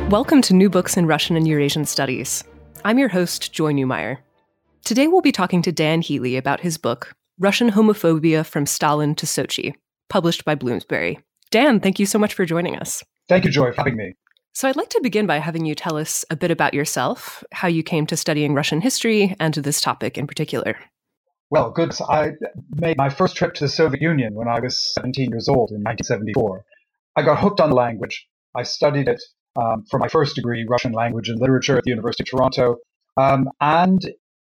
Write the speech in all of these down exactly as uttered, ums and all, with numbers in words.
Welcome to New Books in Russian and Eurasian Studies. I'm your host, Joy Newmeyer. Today we'll be talking to Dan Healy about his book, Russian Homophobia from Stalin to Sochi, published by Bloomsbury. Dan, thank you so much for joining us. Thank you, Joy, for having me. So I'd like to begin by having you tell us a bit about yourself, how you came to studying Russian history and to this topic in particular. Well, good. I made my first trip to the Soviet Union when I was seventeen years old in nineteen seventy-four. I got hooked on the language. I studied it um, for my first degree, Russian language and literature at the University of Toronto. Um, and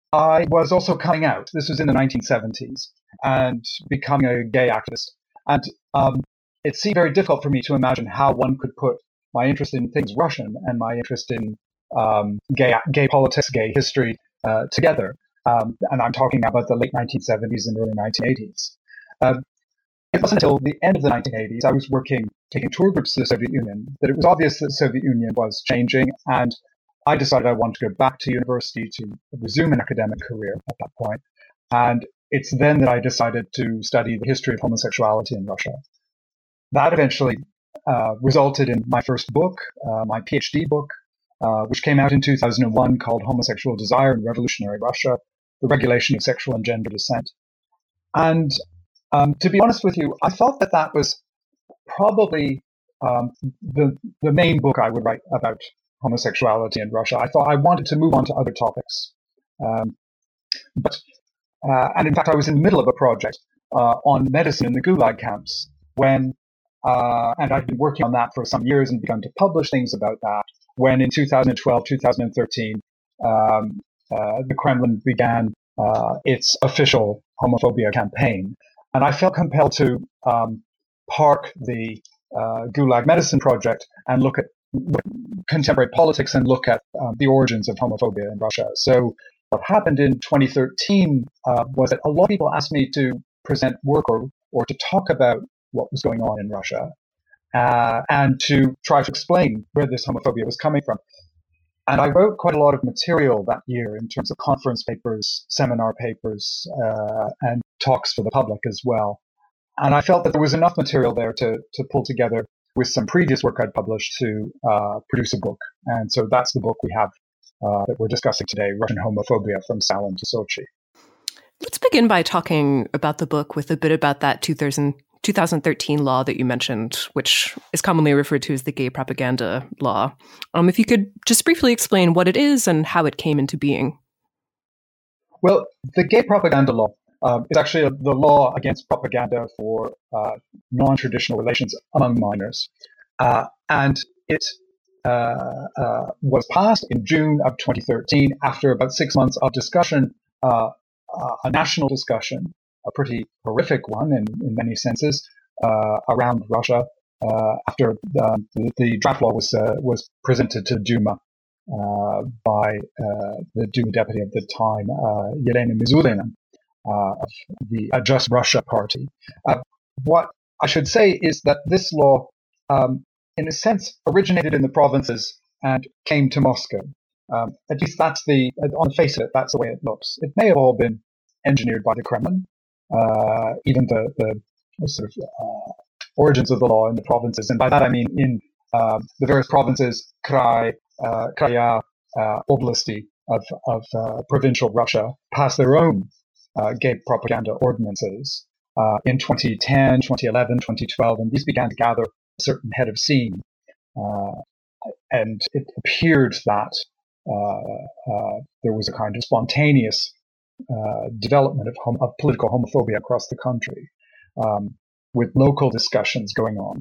I was also coming out. This was in the nineteen seventies and becoming a gay activist. And um, it seemed very difficult for me to imagine how one could put my interest in things Russian and my interest in um, gay gay politics, gay history uh, together. Um, and I'm talking about the late nineteen seventies and early nineteen eighties. Um, it wasn't until the end of the nineteen eighties, I was working, taking tour groups to the Soviet Union, that it was obvious that the Soviet Union was changing. And I decided I wanted to go back to university to resume an academic career at that point. And it's then that I decided to study the history of homosexuality in Russia. That eventually uh, resulted in my first book, uh, my PhD book, uh, which came out in two thousand one, called Homosexual Desire in Revolutionary Russia, The Regulation of Sexual and Gender Dissent. And um, to be honest with you, I thought that that was probably um, the, the main book I would write about homosexuality in Russia. I thought I wanted to move on to other topics. Um, but uh, and in fact, I was in the middle of a project uh, on medicine in the Gulag camps when, uh, and I'd been working on that for some years and begun to publish things about that, when in two thousand twelve, two thousand thirteen, um, uh, the Kremlin began uh, its official homophobia campaign. And I felt compelled to um, park the uh, Gulag Medicine Project and look at contemporary politics and look at um, the origins of homophobia in Russia. So what happened in twenty thirteen uh, was that a lot of people asked me to present work or, or to talk about what was going on in Russia uh, and to try to explain where this homophobia was coming from. And I wrote quite a lot of material that year in terms of conference papers, seminar papers, uh, and talks for the public as well. And I felt that there was enough material there to, to pull together with some previous work I'd published to uh, produce a book. And so that's the book we have uh, that we're discussing today, Russian Homophobia from Stalin to Sochi. Let's begin by talking about the book with a bit about that two thousand, twenty thirteen law that you mentioned, which is commonly referred to as the gay propaganda law. Um, if you could just briefly explain what it is and how it came into being. Well, the gay propaganda law um, is actually a, the law against propaganda for uh, non-traditional relations among minors. Uh, and it uh, uh, was passed in June of twenty thirteen after about six months of discussion, uh, uh, a national discussion, a pretty horrific one in, in many senses, uh, around Russia, uh, after um, the, the draft law was uh, was presented to Duma uh, by uh, the Duma deputy at the time, uh, Yelena Mizulina, uh, of the uh, Just Russia party. Uh, what I should say is that this law, um, in a sense, originated in the provinces and came to Moscow. Um, at least that's the, on the face of it, that's the way it looks. It may have all been engineered by the Kremlin. Uh, even the, the sort of uh, origins of the law in the provinces. And by that I mean in uh, the various provinces, Krai, uh, Kraya, uh, Oblasti of, of uh, provincial Russia passed their own uh, gay propaganda ordinances uh, in twenty ten, twenty eleven, twenty twelve, and these began to gather a certain head of steam. Uh, and it appeared that uh, uh, there was a kind of spontaneous Uh, development of, hom- of political homophobia across the country, um, with local discussions going on.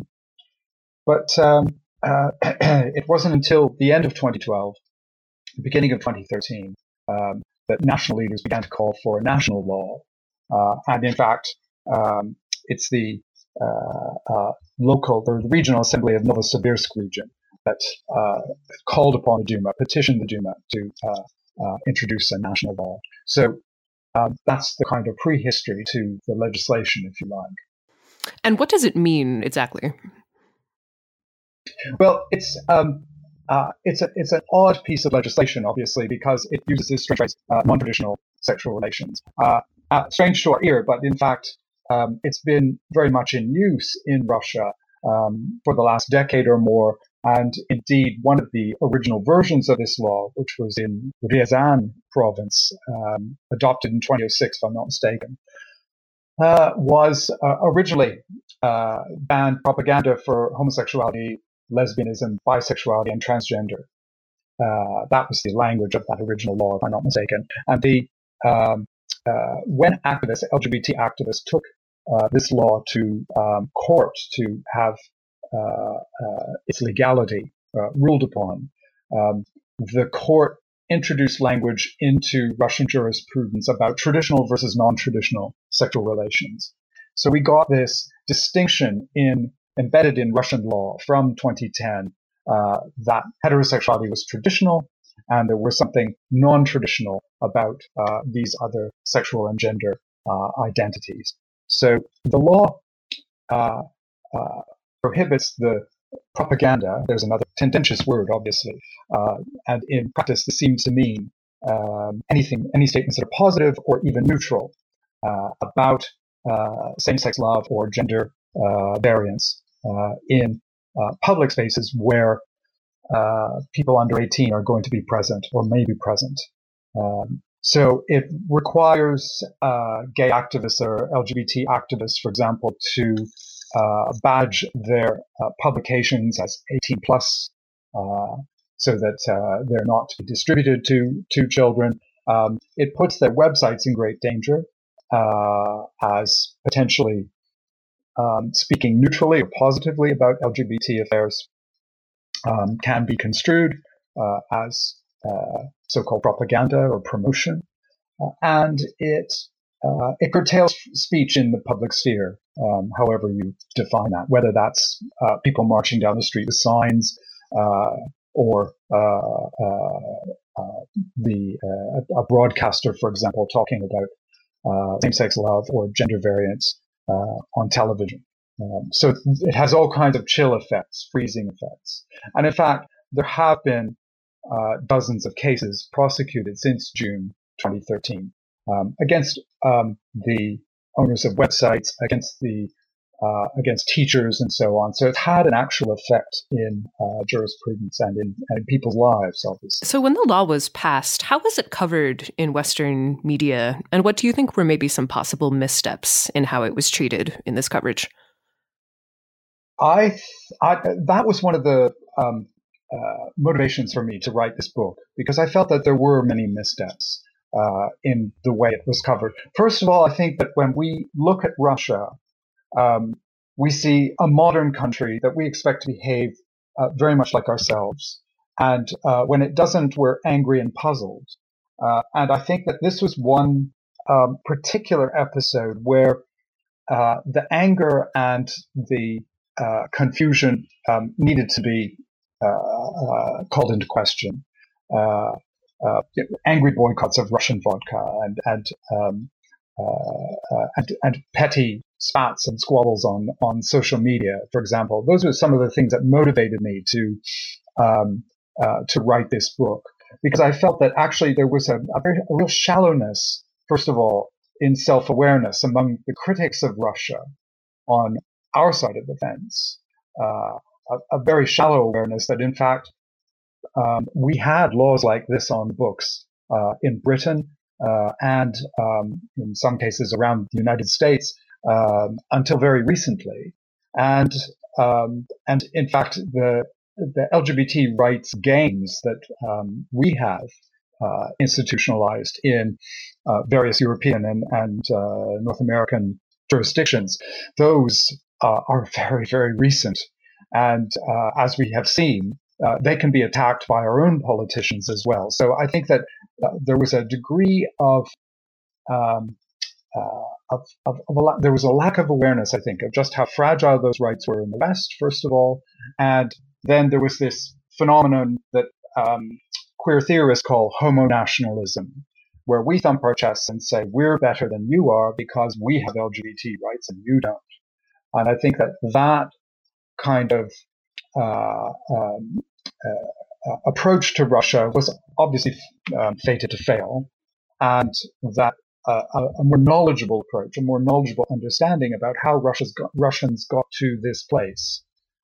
But um, uh, it wasn't until the end of twenty twelve, the beginning of twenty thirteen, um, that national leaders began to call for a national law. Uh, and in fact, um, it's the uh, uh, local, or the regional assembly of Novosibirsk region that uh, called upon the Duma, petitioned the Duma to uh, uh, introduce a national law. So um, that's the kind of prehistory to the legislation, if you like. And what does it mean exactly? Well, it's um, uh, it's a, it's an odd piece of legislation, obviously, because it uses this strange phrase, uh, non-traditional sexual relations. Uh, uh, strange to our ear, but in fact, um, it's been very much in use in Russia um, for the last decade or more And indeed, one of the original versions of this law, which was in Ryazan province, um, adopted in twenty oh six, if I'm not mistaken, uh, was uh, originally uh, banned propaganda for homosexuality, lesbianism, bisexuality, and transgender. Uh, that was the language of that original law, if I'm not mistaken. And the um, uh, when activists, L G B T activists, took uh, this law to um, court to have uh, uh, its legality uh, ruled upon, um, the court introduced language into Russian jurisprudence about traditional versus non-traditional sexual relations. So we got this distinction in embedded in Russian law from twenty ten. Uh, that heterosexuality was traditional, and there was something non-traditional about uh, these other sexual and gender uh, identities. So the law uh, uh, prohibits the propaganda. There's another tendentious word, obviously, uh, and in practice, this seems to mean um, anything, any statements that are positive or even neutral uh, about uh, same-sex love or gender uh, variance uh, in Uh, public spaces where uh, people under eighteen are going to be present or may be present. Um, so it requires uh, gay activists or L G B T activists, for example, to uh, badge their uh, publications as eighteen plus, uh, so that uh, they're not to be distributed to to children. Um, it puts their websites in great danger uh, as potentially Um, speaking neutrally or positively about L G B T affairs um, can be construed uh, as uh, so-called propaganda or promotion, uh, and it uh, it curtails speech in the public sphere, um, however you define that, whether that's uh, people marching down the street with signs uh, or uh, uh, uh, the uh, a broadcaster, for example, talking about uh, same-sex love or gender variance Uh, on television. Um, so it has all kinds of chill effects, freezing effects. And in fact, there have been uh, dozens of cases prosecuted since June twenty thirteen um, against um, the owners of websites, against the uh, against teachers, and so on. So it's had an actual effect in uh, jurisprudence and in, and in people's lives, obviously. So when the law was passed, how was it covered in Western media? And what do you think were maybe some possible missteps in how it was treated in this coverage? I, I that was one of the um, uh, motivations for me to write this book, because I felt that there were many missteps uh, in the way it was covered. First of all, I think that when we look at Russia, Um, we see a modern country that we expect to behave uh, very much like ourselves. And uh, when it doesn't, we're angry and puzzled. Uh, and I think that this was one um, particular episode where uh, the anger and the uh, confusion um, needed to be uh, uh, called into question. Uh, uh, angry boycotts of Russian vodka and, and um, Uh, uh, and, and petty spats and squabbles on, on social media, for example. Those were some of the things that motivated me to um, uh, to write this book, because I felt that actually there was a, a, very, a real shallowness, first of all, in self-awareness among the critics of Russia on our side of the fence, uh, a, a very shallow awareness that, in fact, um, we had laws like this on the books uh, in Britain, Uh, and um, in some cases around the United States um, until very recently, and um, and in fact the the L G B T rights gains that um, we have uh, institutionalized in uh, various European and, and uh, North American jurisdictions, those uh, are very very recent, and uh, as we have seen, Uh, they can be attacked by our own politicians as well. So I think that uh, there was a degree of, um, uh, of, of, of a la- there was a lack of awareness, I think, of just how fragile those rights were in the West, first of all. And then there was this phenomenon that um, queer theorists call homo-nationalism, where we thump our chests and say, we're better than you are because we have L G B T rights and you don't. And I think that that kind of uh, um, uh, uh, approach to Russia was obviously um, fated to fail, and that uh, a, a more knowledgeable approach, a more knowledgeable understanding about how Russia's got, Russians got to this place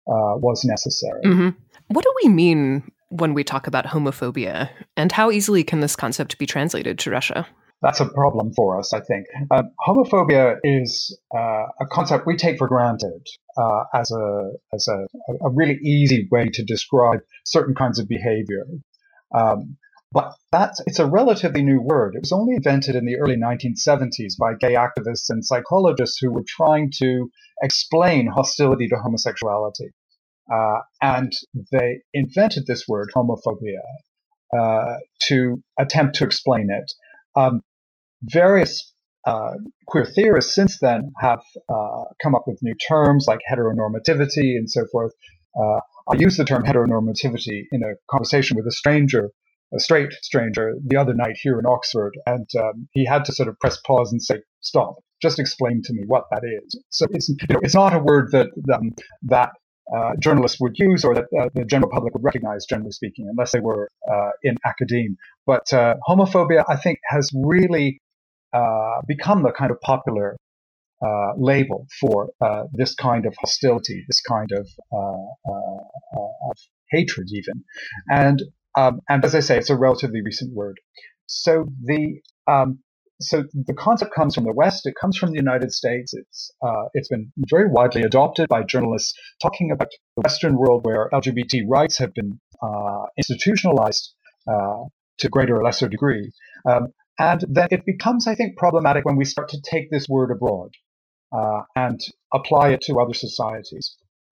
uh, was necessary. Mm-hmm. What do we mean when we talk about homophobia, and how easily can this concept be translated to Russia? That's a problem for us, I think. Uh, homophobia is uh, a concept we take for granted uh, as a as a, a really easy way to describe certain kinds of behavior. Um, but that's it's a relatively new word. It was only invented in the early nineteen seventies by gay activists and psychologists who were trying to explain hostility to homosexuality. Uh, and they invented this word, homophobia, uh, to attempt to explain it. Um, various uh, queer theorists since then have uh, come up with new terms like heteronormativity and so forth. Uh, I used the term heteronormativity in a conversation with a stranger, a straight stranger, the other night here in Oxford, and um, he had to sort of press pause and say, "Stop! Just explain to me what that is." So it's you know, it's not a word that um, that Uh, journalists would use or that uh, the general public would recognize, generally speaking, unless they were uh, in academe. But uh, homophobia, I think, has really uh, become the kind of popular uh, label for uh, this kind of hostility, this kind of, uh, uh, uh, of hatred, even. And um, and as I say, it's a relatively recent word. So the um, So the concept comes from the West. It comes from the United States. It's uh, it's been very widely adopted by journalists talking about the Western world where L G B T rights have been uh, institutionalized uh, to greater or lesser degree. Um, and then it becomes, I think, problematic when we start to take this word abroad uh, and apply it to other societies.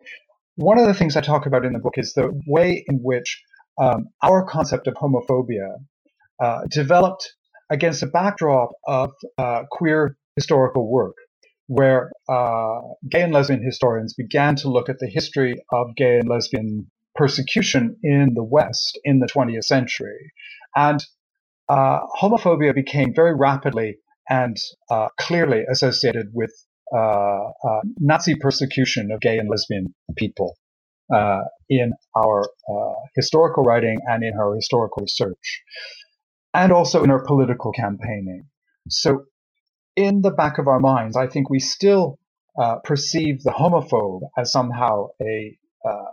One of the things I talk about in the book is the way in which um, our concept of homophobia uh, developed against a backdrop of uh, queer historical work, where uh, gay and lesbian historians began to look at the history of gay and lesbian persecution in the West in the twentieth century. And uh, homophobia became very rapidly and uh, clearly associated with uh, uh, Nazi persecution of gay and lesbian people uh, in our uh, historical writing and in our historical research, and also in our political campaigning. So in the back of our minds, I think we still uh, perceive the homophobe as somehow a, uh,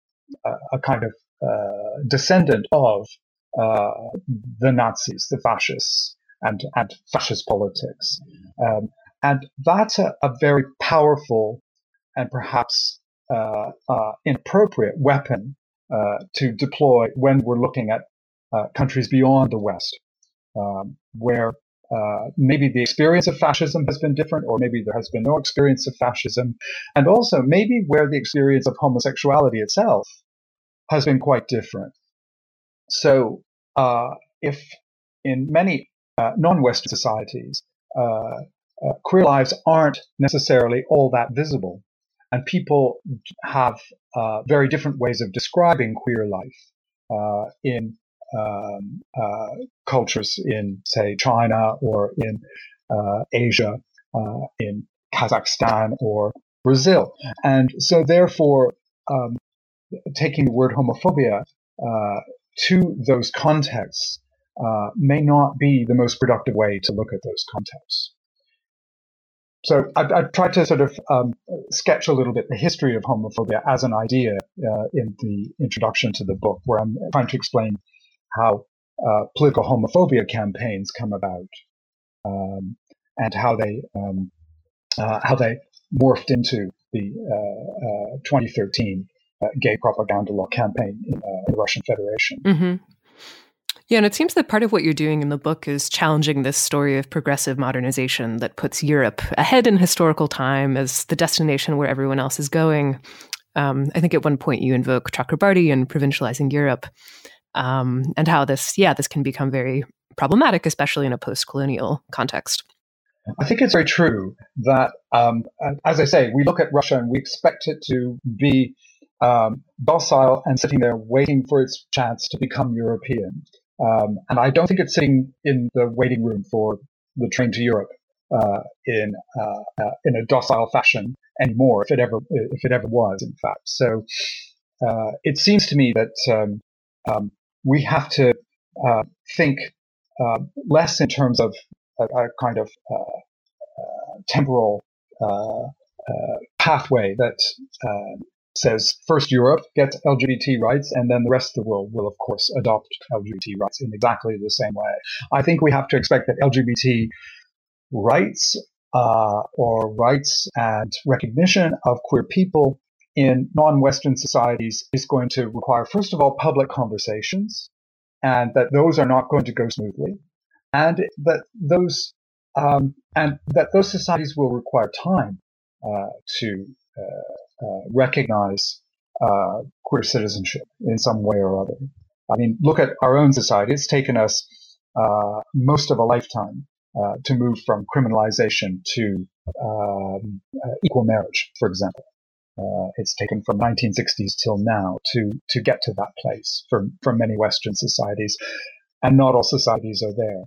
a kind of uh, descendant of uh, the Nazis, the fascists, and, and fascist politics. Um, and that's a, a very powerful and perhaps uh, uh, inappropriate weapon uh, to deploy when we're looking at Uh, countries beyond the West, um, where uh, maybe the experience of fascism has been different, or maybe there has been no experience of fascism, and also maybe where the experience of homosexuality itself has been quite different. So uh, if in many uh, non-Western societies, uh, uh, queer lives aren't necessarily all that visible, and people have uh, very different ways of describing queer life uh, in Um, uh, cultures in, say, China or in uh, Asia, uh, in Kazakhstan or Brazil. And so therefore, um, taking the word homophobia uh, to those contexts uh, may not be the most productive way to look at those contexts. So I've, I've tried to sort of um, sketch a little bit the history of homophobia as an idea uh, in the introduction to the book, where I'm trying to explain how uh, political homophobia campaigns come about, um, and how they um, uh, how they morphed into the uh, uh, twenty thirteen uh, gay propaganda law campaign in uh, the Russian Federation. Mm-hmm. Yeah, and it seems that part of what you're doing in the book is challenging this story of progressive modernization that puts Europe ahead in historical time as the destination where everyone else is going. Um, I think at one point you invoke Chakrabarty and provincializing Europe. Um, and how this, yeah, this can become very problematic, especially in a post-colonial context. I think it's very true that, um, as I say, we look at Russia and we expect it to be um, docile and sitting there waiting for its chance to become European. Um, and I don't think it's sitting in the waiting room for the train to Europe uh, in uh, uh, in a docile fashion anymore, if it ever if it ever was, in fact. So uh, it seems to me that um, um, we have to uh, think uh, less in terms of a, a kind of uh, uh, temporal uh, uh, pathway that uh, says first Europe gets L G B T rights, and then the rest of the world will, of course, adopt L G B T rights in exactly the same way. I think we have to expect that L G B T rights uh, or rights and recognition of queer people in non-Western societies is going to require, first of all, public conversations, and that those are not going to go smoothly, and that those um, and that those societies will require time uh, to uh, Uh, recognize uh, queer citizenship in some way or other. I mean, look at our own society. It's taken us uh, most of a lifetime uh, to move from criminalization to um, uh, equal marriage, for example. Uh, it's taken from nineteen sixties till now to to get to that place for, for many Western societies, and not all societies are there.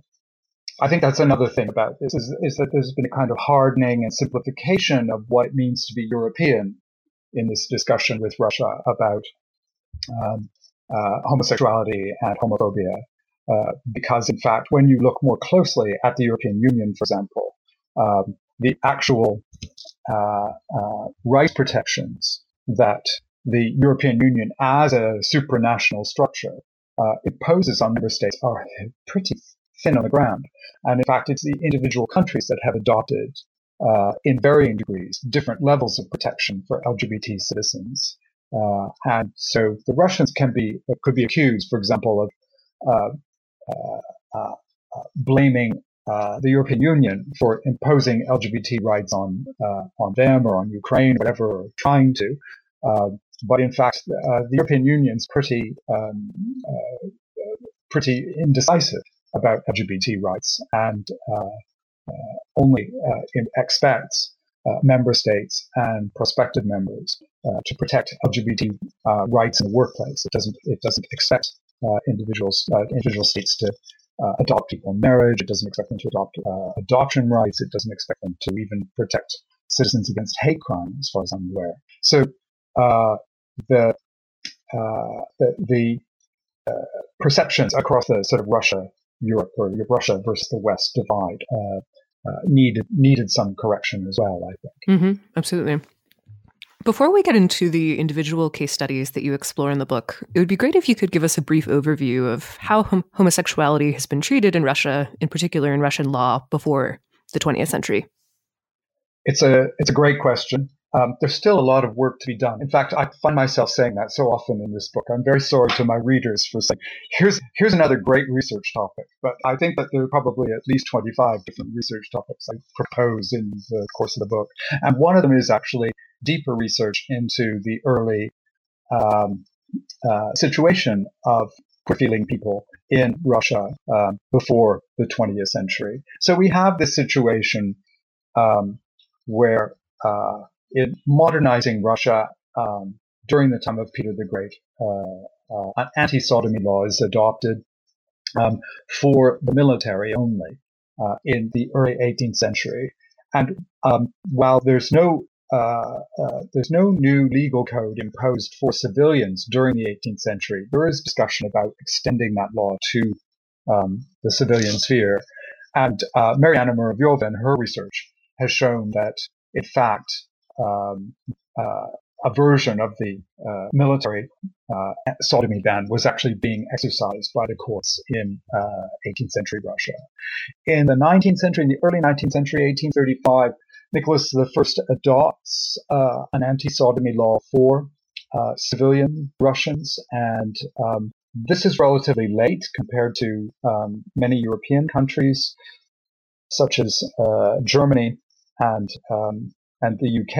I think that's another thing about this is, is that there's been a kind of hardening and simplification of what it means to be European in this discussion with Russia about um, uh, homosexuality and homophobia. Uh, because, in fact, when you look more closely at the European Union, for example, um, the actual uh, uh, rights protections that the European Union as a supranational structure uh, imposes on member states are pretty thin on the ground. And, in fact, it's the individual countries that have adopted Uh, in varying degrees, different levels of protection for L G B T citizens. Uh, and so the Russians can be, could be accused, for example, of uh, uh, uh, uh, blaming uh, the European Union for imposing L G B T rights on uh, on them or on Ukraine, whatever, or trying to. Uh, but in fact, uh, the European Union is pretty um, uh, pretty indecisive about L G B T rights, and uh, Uh, only uh, expects uh, member states and prospective members uh, to protect L G B T uh, rights in the workplace. It doesn't. It doesn't expect uh, individuals, uh, individual states to uh, adopt equal marriage. It doesn't expect them to adopt uh, adoption rights. It doesn't expect them to even protect citizens against hate crime, as far as I'm aware. So uh, the uh, the, the uh, perceptions across the sort of Russia. Europe or Russia versus the West divide uh, uh, needed needed some correction as well, I think. Mm-hmm, absolutely. Before we get into the individual case studies that you explore in the book, it would be great if you could give us a brief overview of how hom- homosexuality has been treated in Russia, in particular in Russian law, before the twentieth century. It's a it's a great question. Um, there's still a lot of work to be done. In fact, I find myself saying that so often in this book. I'm very sorry to my readers for saying, here's here's another great research topic. But I think that there are probably at least twenty-five different research topics I propose in the course of the book. And one of them is actually deeper research into the early um, uh, situation of queer-feeling people in Russia um, before the twentieth century. So we have this situation um, where uh, in modernizing Russia um, during the time of Peter the Great, uh, uh, an anti-sodomy law is adopted um, for the military only uh, in the early eighteenth century. And um, while there's no uh, uh, there's no new legal code imposed for civilians during the eighteenth century, there is discussion about extending that law to um, the civilian sphere. And uh, Mariana Muravyova in her research has shown that, in fact, Um, uh, a version of the uh, military uh, sodomy ban was actually being exercised by the courts in uh, eighteenth century Russia. In the nineteenth century, in the early nineteenth century, eighteen thirty-five, Nicholas the First adopts uh, an anti-sodomy law for uh, civilian Russians, and um, this is relatively late compared to um, many European countries, such as uh, Germany and um, and the U K,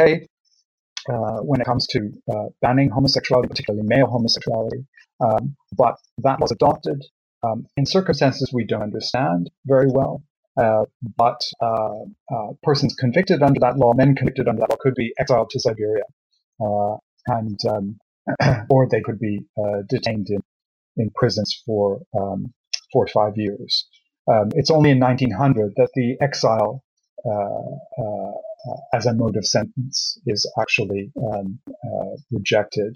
uh, when it comes to uh, banning homosexuality, particularly male homosexuality. Um, but that was adopted um, in circumstances we don't understand very well. Uh, but uh, uh, persons convicted under that law, men convicted under that law, could be exiled to Siberia, uh, and um, or they could be uh, detained in, in prisons for um, four to five years. Um, it's only in nineteen hundred that the exile uh, uh, Uh, as a mode of sentence is actually um, uh, rejected.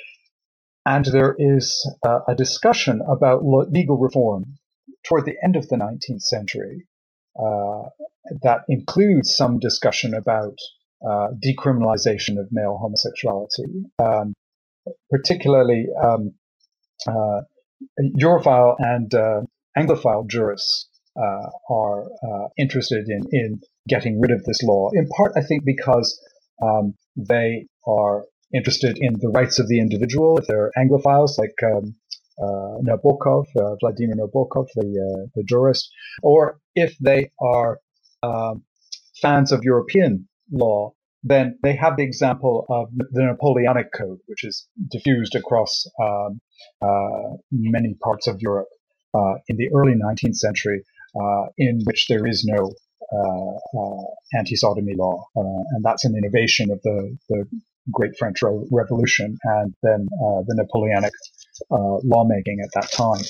And there is uh, a discussion about legal reform toward the end of the nineteenth century uh, that includes some discussion about uh, decriminalization of male homosexuality, um, particularly um, uh, Europhile and uh, Anglophile jurists uh, are uh, interested in, in getting rid of this law, in part, I think, because um, they are interested in the rights of the individual. If they're Anglophiles, like um, uh, Nabokov, uh, Vladimir Nabokov, the, uh, the jurist, or if they are um, fans of European law, then they have the example of the Napoleonic Code, which is diffused across um, uh, many parts of Europe uh, in the early nineteenth century, uh, in which there is no uh, uh, anti-sodomy law. Uh, and that's an innovation of the, the Great French Re- Revolution and then uh, the Napoleonic uh, lawmaking at that time.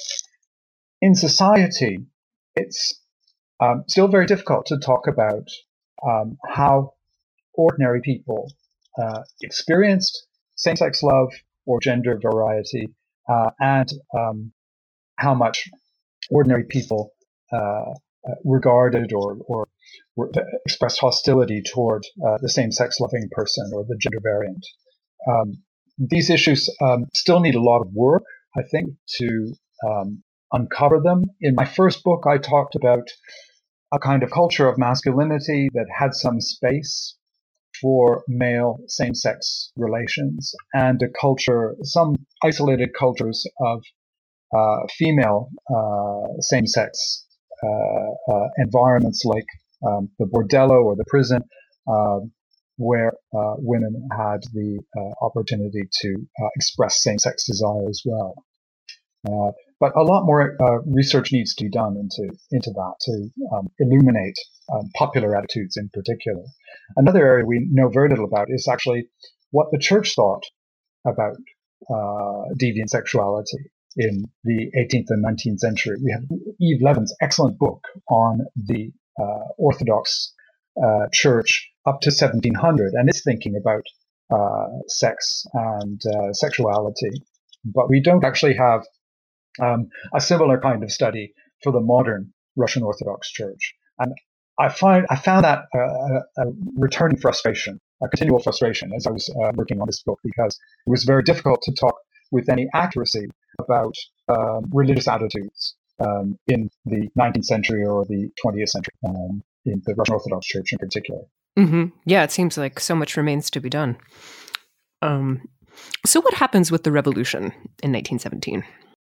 In society, it's um, still very difficult to talk about um, how ordinary people uh, experienced same-sex love or gender variety, uh, and um, how much ordinary people uh, regarded or, or expressed hostility toward uh, the same-sex loving person or the gender variant. Um, these issues um, still need a lot of work, I think, to um, uncover them. In my first book, I talked about a kind of culture of masculinity that had some space for male same-sex relations, and a culture, some isolated cultures of uh, female uh, same-sex uh, uh, environments like um, the bordello or the prison, uh, where uh, women had the uh, opportunity to uh, express same-sex desire as well. Uh, but a lot more uh, research needs to be done into into that to um, illuminate um, popular attitudes in particular. Another area we know very little about is actually what the church thought about uh, deviant sexuality in the eighteenth and nineteenth century. We have Eve Levin's excellent book on the uh, Orthodox uh, Church up to seventeen hundred and its thinking about uh, sex and uh, sexuality. But we don't actually have Um, a similar kind of study for the modern Russian Orthodox Church. And I find I found that uh, a returning frustration, a continual frustration as I was uh, working on this book, because it was very difficult to talk with any accuracy about um, religious attitudes um, in the nineteenth century or the twentieth century, um, in the Russian Orthodox Church in particular. Mm-hmm. Yeah, it seems like so much remains to be done. Um, so what happens with the revolution in nineteen seventeen?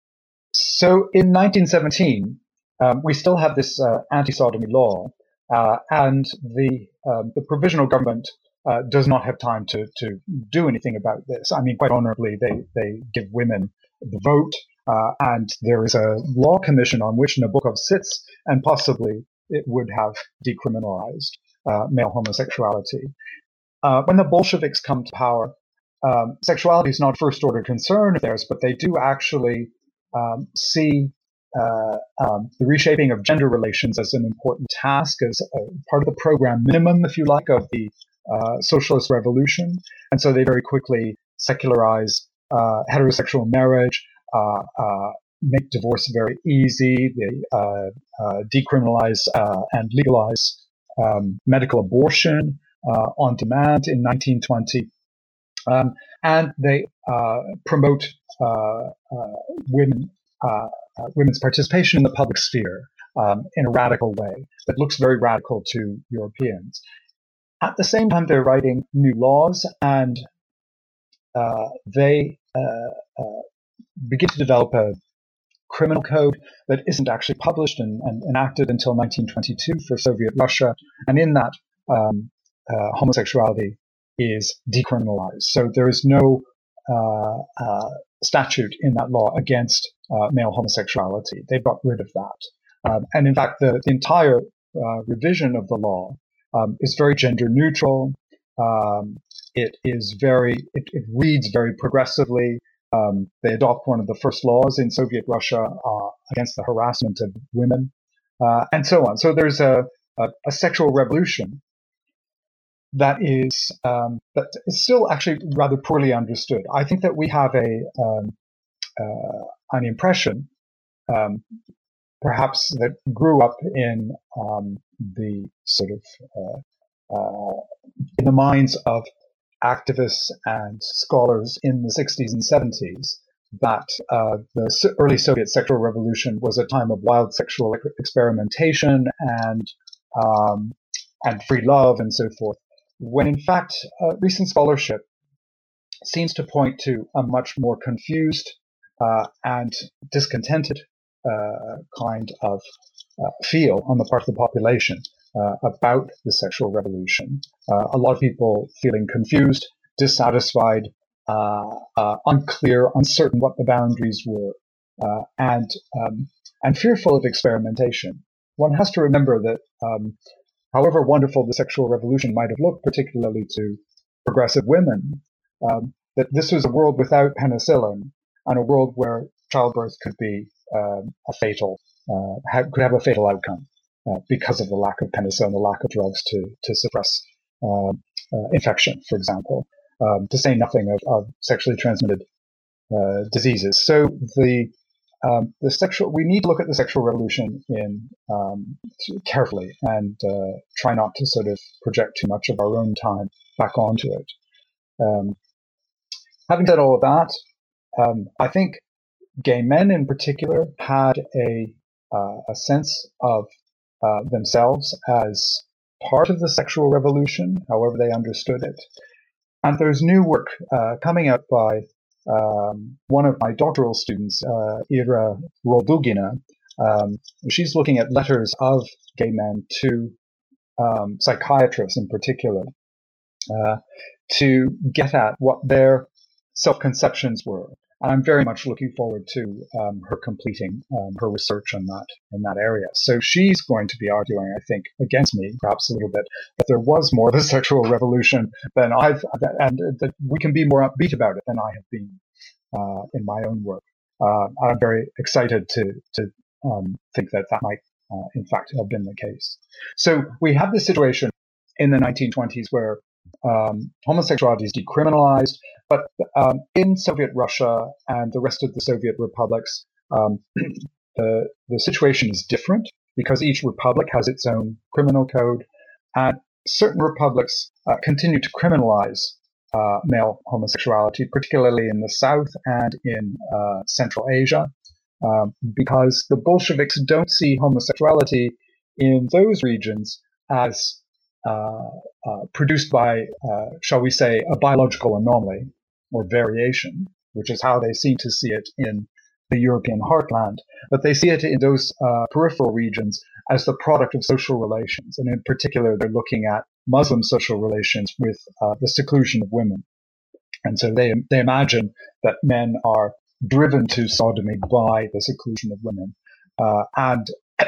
So in nineteen seventeen, um, we still have this uh, anti-sodomy law, uh, and the um, the provisional government uh, does not have time to to do anything about this. I mean, quite honorably, they they give women the vote, uh, and there is a law commission on which Nabokov sits, and possibly it would have decriminalized uh, male homosexuality. Uh, when the Bolsheviks come to power, um, sexuality is not a first-order concern of theirs, but they do actually Um, see uh, um, the reshaping of gender relations as an important task, as a part of the program minimum, if you like, of the uh, socialist revolution. And so they very quickly secularize uh, heterosexual marriage, uh, uh, make divorce very easy, they uh, uh, decriminalize uh, and legalize um, medical abortion uh, on demand in nineteen twenty. Um, and they uh, promote uh, uh, women, uh, uh, women's participation in the public sphere um, in a radical way that looks very radical to Europeans. At the same time, they're writing new laws, and uh, they uh, uh, begin to develop a criminal code that isn't actually published and, and enacted until nineteen twenty-two for Soviet Russia. And in that, um, uh, homosexuality is decriminalized. So there is no uh, uh, statute in that law against uh, male homosexuality. They've got rid of that. Um, and in fact, the, the entire uh, revision of the law um, is very gender neutral. Um, it is very, it, it reads very progressively. Um, they adopt one of the first laws in Soviet Russia uh, against the harassment of women, uh, and so on. So there's a, a, a sexual revolution that is um, that is still actually rather poorly understood. I think that we have a um, uh, an impression, um, perhaps that grew up in um, the sort of uh, uh, in the minds of activists and scholars in the sixties and seventies that uh, the early Soviet sexual revolution was a time of wild sexual experimentation and um, and free love and so forth, when in fact uh, recent scholarship seems to point to a much more confused uh, and discontented uh, kind of uh, feel on the part of the population uh, about the sexual revolution. Uh, a lot of people feeling confused, dissatisfied, uh, uh, unclear, uncertain what the boundaries were, uh, and um, and fearful of experimentation. One has to remember that um, however wonderful the sexual revolution might have looked, particularly to progressive women, um, that this was a world without penicillin and a world where childbirth could be um, a fatal, uh, ha- could have a fatal outcome uh, because of the lack of penicillin, the lack of drugs to to suppress uh, uh, infection, for example, um, to say nothing of, of sexually transmitted uh, diseases. So the Um, the sexual, we need to look at the sexual revolution in um, carefully and uh, try not to sort of project too much of our own time back onto it. Um, having said all of that, um, I think gay men in particular had a uh, a sense of uh, themselves as part of the sexual revolution, however they understood it. And there's new work uh, coming out by Um, one of my doctoral students, uh, Ira Roldugina. Um, she's looking at letters of gay men to um, psychiatrists in particular uh, to get at what their self-conceptions were. And I'm very much looking forward to um, her completing um, her research on that in that area. So she's going to be arguing, I think, against me, perhaps a little bit, that there was more of a sexual revolution than I've, and that we can be more upbeat about it than I have been uh, in my own work. Uh, I'm very excited to to um, think that that might, uh, in fact, have been the case. So we have this situation in the nineteen twenties where um, homosexuality is decriminalized. But um, in Soviet Russia and the rest of the Soviet republics, um, the, the situation is different because each republic has its own criminal code, and certain republics uh, continue to criminalize uh, male homosexuality, particularly in the South and in uh, Central Asia, um, because the Bolsheviks don't see homosexuality in those regions as uh, uh, produced by, uh, shall we say, a biological anomaly or variation, which is how they seem to see it in the European heartland. But they see it in those uh, peripheral regions as the product of social relations. And in particular, they're looking at Muslim social relations with uh, the seclusion of women. And so they, they imagine that men are driven to sodomy by the seclusion of women. Uh, and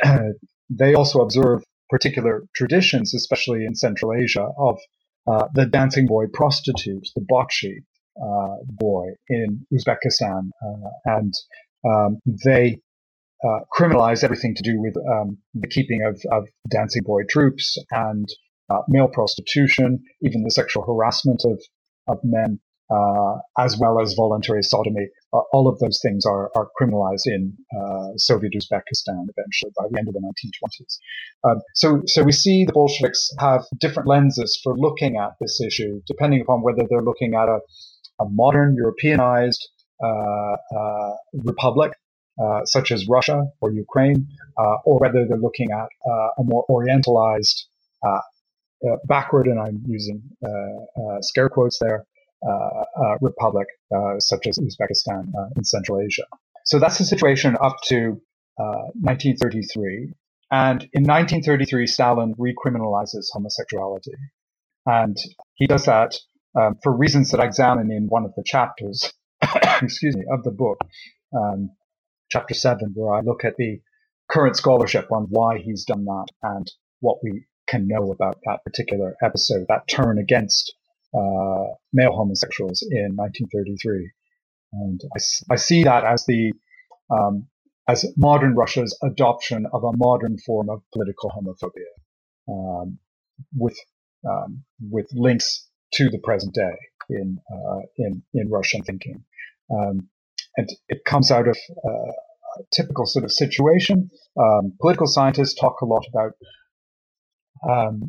they also observe particular traditions, especially in Central Asia, of uh, the dancing boy prostitute, the bocce, Uh, boy in Uzbekistan, uh, and um, they uh, criminalize everything to do with um, the keeping of, of dancing boy troops and uh, male prostitution, even the sexual harassment of of men, uh, as well as voluntary sodomy. Uh, all of those things are are criminalized in uh, Soviet Uzbekistan eventually by the end of the nineteen twenties. Um, so so we see the Bolsheviks have different lenses for looking at this issue, depending upon whether they're looking at a a modern Europeanized uh, uh, republic, uh, such as Russia or Ukraine, uh, or whether they're looking at uh, a more orientalized, uh, uh, backward, and I'm using uh, uh, scare quotes there, uh, uh, republic, uh, such as Uzbekistan uh, in Central Asia. So that's the situation up to uh, nineteen thirty-three. And in nineteen thirty-three, Stalin recriminalizes homosexuality. And he does that Um, for reasons that I examine in one of the chapters, excuse me, of the book, um, chapter seven, where I look at the current scholarship on why he's done that and what we can know about that particular episode, that turn against uh, male homosexuals in nineteen thirty-three. And I, I see that as the um, as modern Russia's adoption of a modern form of political homophobia, um, with um, with links to the present day in uh, in in Russian thinking, um, and it comes out of uh, a typical sort of situation. Um, political scientists talk a lot about um,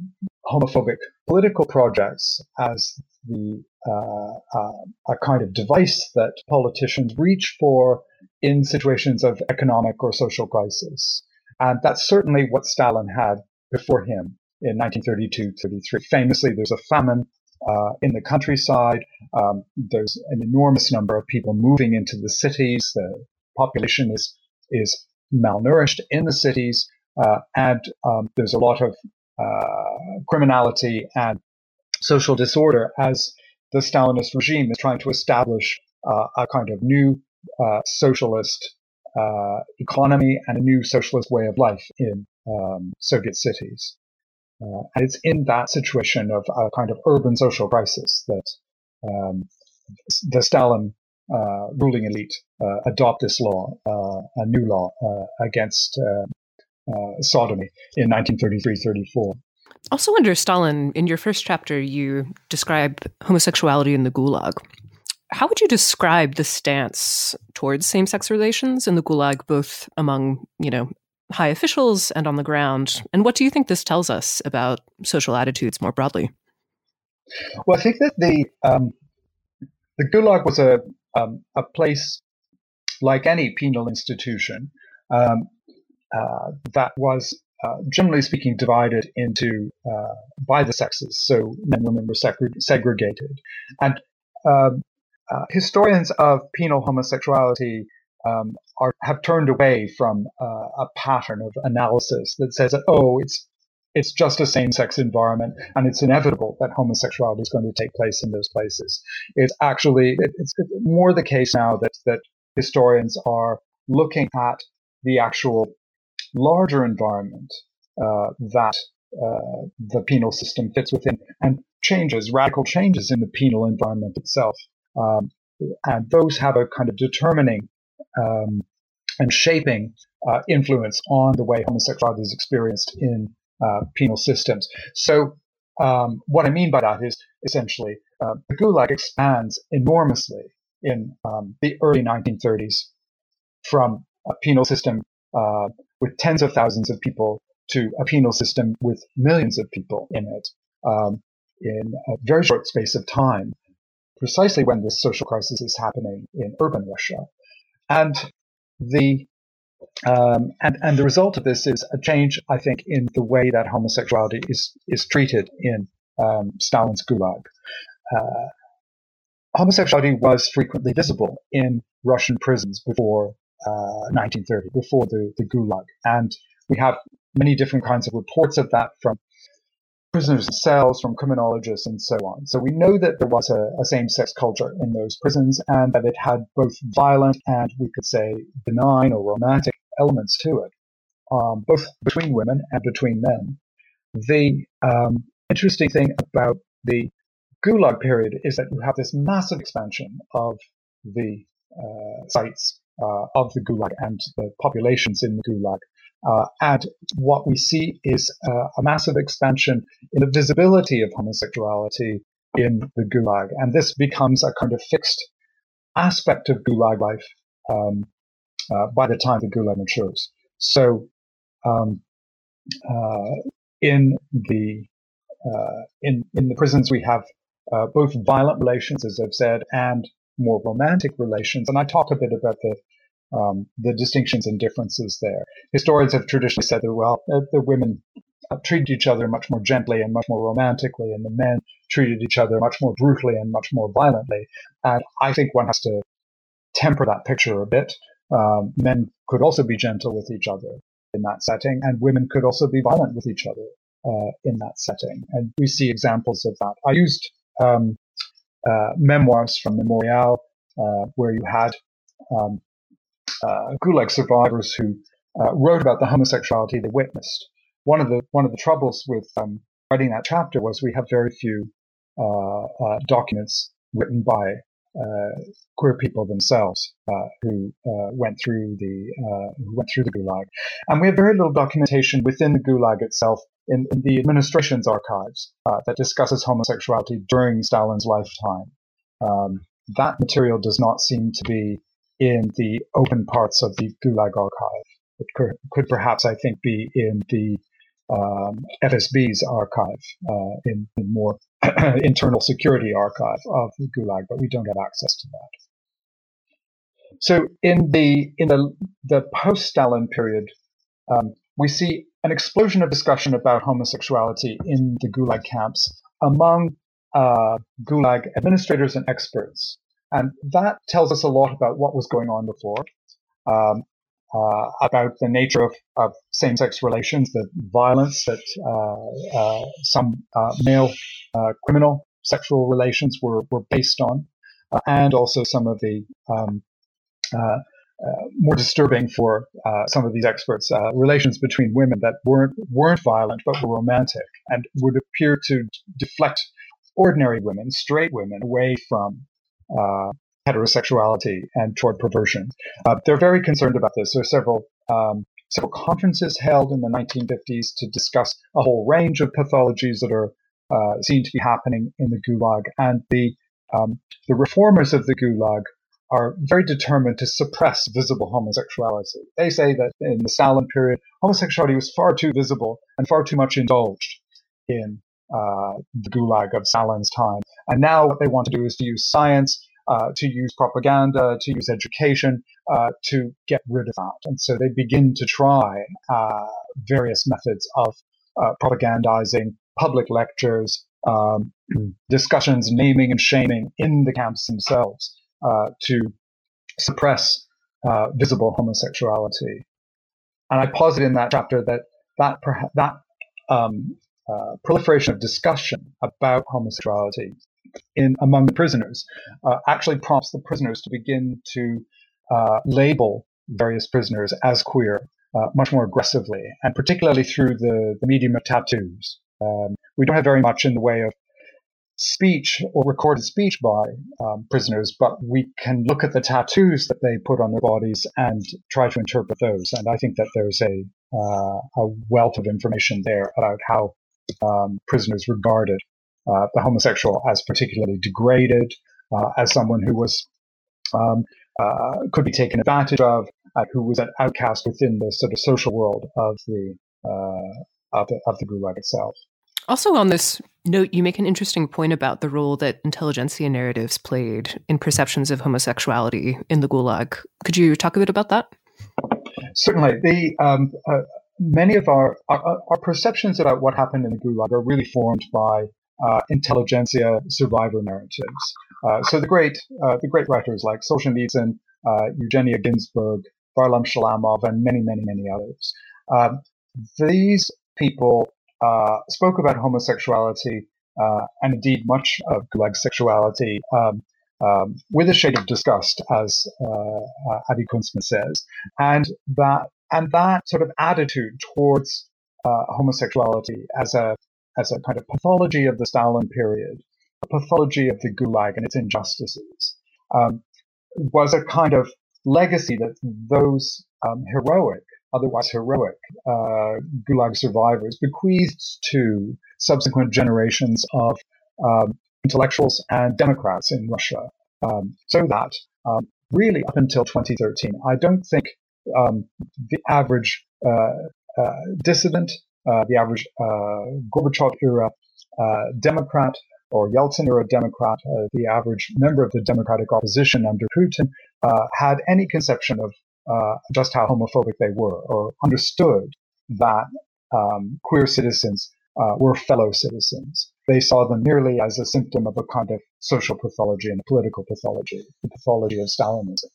homophobic political projects as the uh, uh, a kind of device that politicians reach for in situations of economic or social crisis. And that's certainly what Stalin had before him in nineteen thirty-two thirty-three. Famously, there's a famine uh, in the countryside. Um, there's an enormous number of people moving into the cities. The population is is malnourished in the cities, uh, and um, there's a lot of uh, criminality and social disorder as the Stalinist regime is trying to establish uh, a kind of new uh, socialist uh, economy and a new socialist way of life in um, Soviet cities. Uh, and it's in that situation of a kind of urban social crisis that um, the Stalin uh, ruling elite uh, adopt this law, uh, a new law uh, against uh, uh, sodomy in nineteen thirty-three thirty-four. Also under Stalin, in your first chapter, you describe homosexuality in the Gulag. How would you describe the stance towards same-sex relations in the Gulag, both among, you know, high officials and on the ground? And what do you think this tells us about social attitudes more broadly? Well, I think that the um, the Gulag was a um, a place like any penal institution um, uh, that was, uh, generally speaking, divided into uh, by the sexes. So men and women were segre- segregated, and um, uh, historians of penal homosexuality Um, are, have turned away from uh, a pattern of analysis that says that, oh, it's it's just a same-sex environment and it's inevitable that homosexuality is going to take place in those places. It's actually, it, it's, it's more the case now that, that historians are looking at the actual larger environment uh, that uh, the penal system fits within and changes, radical changes in the penal environment itself. Um, and those have a kind of determining Um, and shaping uh, influence on the way homosexuality is experienced in uh, penal systems. So um, what I mean by that is essentially uh, the Gulag expands enormously in um, the early nineteen thirties from a penal system uh, with tens of thousands of people to a penal system with millions of people in it um, in a very short space of time, precisely when this social crisis is happening in urban Russia. And the um, and and the result of this is a change, I think, in the way that homosexuality is is treated in um, Stalin's Gulag. Uh, homosexuality was frequently visible in Russian prisons before uh, nineteen thirty, before the, the Gulag, and we have many different kinds of reports of that from prisoners in cells, from criminologists, and so on. So we know that there was a, a same-sex culture in those prisons and that it had both violent and, we could say, benign or romantic elements to it, um, both between women and between men. The um, interesting thing about the Gulag period is that you have this massive expansion of the uh, sites uh, of the Gulag and the populations in the Gulag. Uh, and what we see is uh, a massive expansion in the visibility of homosexuality in the Gulag. And this becomes a kind of fixed aspect of Gulag life um, uh, by the time the Gulag matures. So um, uh, in the uh, in, in the prisons, we have uh, both violent relations, as I've said, and more romantic relations. And I talk a bit about the Um, the distinctions and differences there. Historians have traditionally said that, well, uh, the women uh, treated each other much more gently and much more romantically, and the men treated each other much more brutally and much more violently. And I think one has to temper that picture a bit. Um, men could also be gentle with each other in that setting, and women could also be violent with each other uh, in that setting. And we see examples of that. I used um, uh, memoirs from Memorial, uh, where you had um, Uh, Gulag survivors who uh, wrote about the homosexuality they witnessed. One of the one of the troubles with um, writing that chapter was we have very few uh, uh, documents written by uh, queer people themselves uh, who uh, went through the uh, who went through the Gulag, and we have very little documentation within the Gulag itself in, in the administration's archives uh, that discusses homosexuality during Stalin's lifetime. Um, that material does not seem to be in the open parts of the Gulag archive. It could, could perhaps, I think, be in the um, F S B's archive, uh, in, in more internal security archive of the Gulag, but we don't have access to that. So in the in the the post-Stalin period, um, we see an explosion of discussion about homosexuality in the Gulag camps among uh, Gulag administrators and experts, and that tells us a lot about what was going on before, um, uh, about the nature of, of same-sex relations, the violence that uh, uh, some uh, male uh, criminal sexual relations were were based on, uh, and also some of the um, Uh, uh, more disturbing for uh, some of these experts, uh, relations between women that weren't weren't violent but were romantic and would appear to deflect ordinary women, straight women, away from uh, heterosexuality and toward perversion. Uh, they're very concerned about this. There are several um, several conferences held in the nineteen fifties to discuss a whole range of pathologies that are uh, seen to be happening in the Gulag, and the um, the reformers of the Gulag are very determined to suppress visible homosexuality. They say that in the Stalin period, homosexuality was far too visible and far too much indulged in uh, the Gulag of Stalin's time. And now what they want to do is to use science, uh, to use propaganda, to use education uh, to get rid of that. And so they begin to try uh, various methods of uh, propagandizing, public lectures, um, discussions, naming and shaming in the camps themselves, Uh, to suppress uh, visible homosexuality. And I posit in that chapter that that, that um, uh, proliferation of discussion about homosexuality in among the prisoners uh, actually prompts the prisoners to begin to uh, label various prisoners as queer uh, much more aggressively, and particularly through the, the medium of tattoos. Um, we don't have very much in the way of speech or recorded speech by um, prisoners, but we can look at the tattoos that they put on their bodies and try to interpret those. And I think that there's a, uh, a wealth of information there about how um, prisoners regarded uh, the homosexual as particularly degraded, uh, as someone who was um, uh, could be taken advantage of, uh, who was an outcast within the sort of social world of the uh, of the, of the Gulag itself. Also on this note, you make an interesting point about the role that intelligentsia narratives played in perceptions of homosexuality in the Gulag. Could you talk a bit about that? Certainly. The um, uh, many of our, our our perceptions about what happened in the Gulag are really formed by uh, intelligentsia survivor narratives. Uh, so the great uh, the great writers like Solzhenitsyn, uh, Eugenia Ginsburg, Varlam Shalamov, and many many many others. Um, these people Uh, spoke about homosexuality uh, and indeed much of Gulag sexuality um, um, with a shade of disgust, as uh, uh, Adi Kunzman says, and that and that sort of attitude towards uh, homosexuality as a as a kind of pathology of the Stalin period, a pathology of the Gulag and its injustices, um, was a kind of legacy that those um, heroic. otherwise heroic uh, Gulag survivors bequeathed to subsequent generations of um, intellectuals and Democrats in Russia. Um, so that um, really up until twenty thirteen, I don't think um, the average uh, uh, dissident, uh, the average uh, Gorbachev-era uh, Democrat or Yeltsin-era Democrat, uh, the average member of the Democratic opposition under Putin, uh, had any conception of Uh, just how homophobic they were, or understood that um, queer citizens uh, were fellow citizens. They saw them merely as a symptom of a kind of social pathology and a political pathology, the pathology of Stalinism.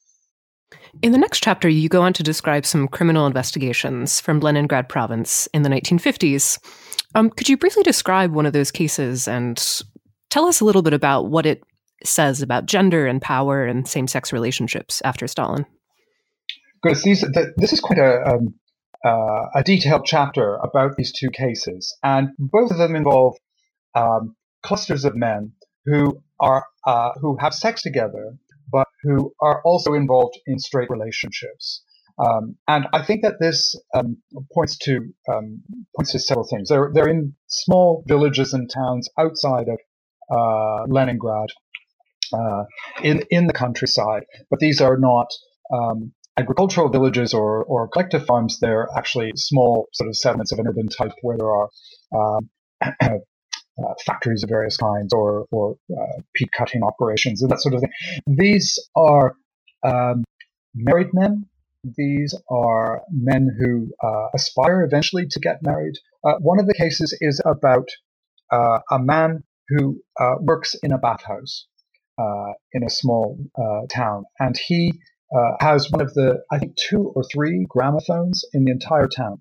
In the next chapter, you go on to describe some criminal investigations from Leningrad province in the nineteen fifties. Um, could you briefly describe one of those cases and tell us a little bit about what it says about gender and power and same-sex relationships after Stalin? Because these, the, this is quite a, um, uh, a detailed chapter about these two cases, and both of them involve um, clusters of men who are uh, who have sex together, but who are also involved in straight relationships. Um, and I think that this um, points to um, points to several things. They're they're in small villages and towns outside of uh, Leningrad, uh, in in the countryside, but these are not Um, agricultural villages or, or collective farms. They're actually small sort of settlements of an urban type where there are um, uh, factories of various kinds or, or uh, peat cutting operations and that sort of thing. These are um, married men. These are men who uh, aspire eventually to get married. Uh, one of the cases is about uh, a man who uh, works in a bathhouse uh, in a small uh, town, and he uh, has one of the, I think, two or three gramophones in the entire town.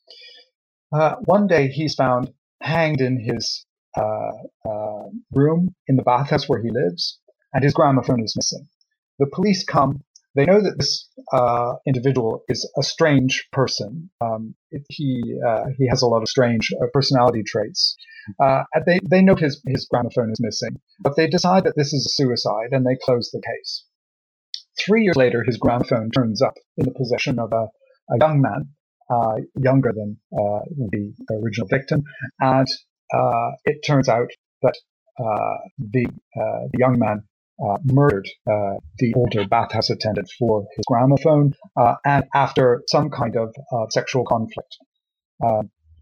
Uh, one day he's found hanged in his uh, uh, room in the bathhouse where he lives, and his gramophone is missing. The police come. They know that this uh, individual is a strange person. Um, it, he uh, he has a lot of strange uh, personality traits. Uh, they they note his, his gramophone is missing, but they decide that this is a suicide, and they close the case. Three years later, his gramophone turns up in the possession of a, a young man, uh, younger than uh, the original victim, and uh, it turns out that uh, the uh, the young man Uh, murdered uh, the older bathhouse attendant for his gramophone, uh, and after some kind of uh, sexual conflict. Uh,